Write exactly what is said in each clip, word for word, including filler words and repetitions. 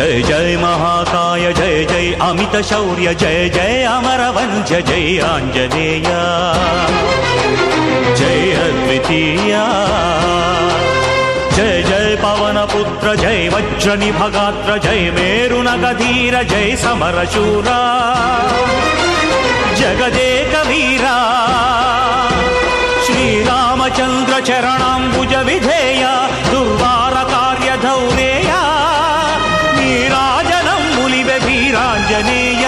जय जय महाकाय जय जय अमित शौर्य जय जय अमरवंश जय आंजनेय जय अद्वितीय जय जय पवन पुत्र जय वज्र निभगात्र जय मेरुनगधीर जय समरशूरा जगदेक वीरा श्रीरामचंद्र चरणांबुज विधेय दुर्वार कार्य धौरेय नीराजनं मुलिवे वीरांजनेय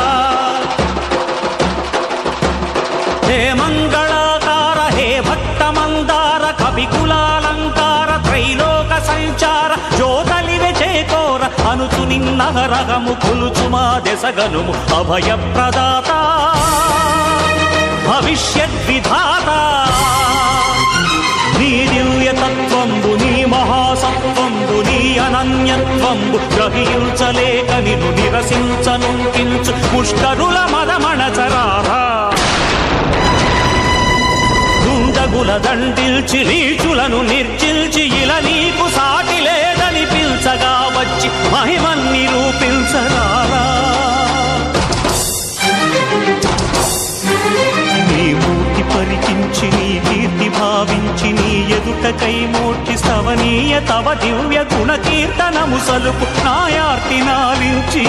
हे मंगलाकार हे भक्त मंदार कविकुलालंकार त्रैलोक संचार ज्योतलिवे चेकोर अनुचु निन्न हरगमु कुलुचु मा देसगनुमु अभय प्रदाता भविष्यद्विधाता నీ దివ్యతత్వంబు నీ మహాసత్వంబు నీ అనన్యత్వంబు గ్రహించలేక నిన్ను నిరసించనుంకించు పుష్కరుల మదమణచరారా దుండగుల దండిల్చి నీచులను నిర్జిల్చి ఇలా నీకు సాటి లేదని పిల్చగా వచ్చి మహిమన్ నిరూపించరారా నీ మూర్తి పరికించి నీ కీర్తి భావించి నీ ఎదుట కైమూర్చి స్తవనీయ తవ దివ్య గుణ కీర్తనము సలుపు నాయార్తి నాలించి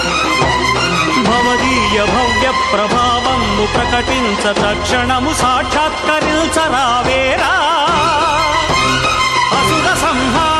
భవదీయ భవ్య ప్రభావము ప్రకటించ తక్షణము సాక్షాత్కరించరావేరా అసుర సంహార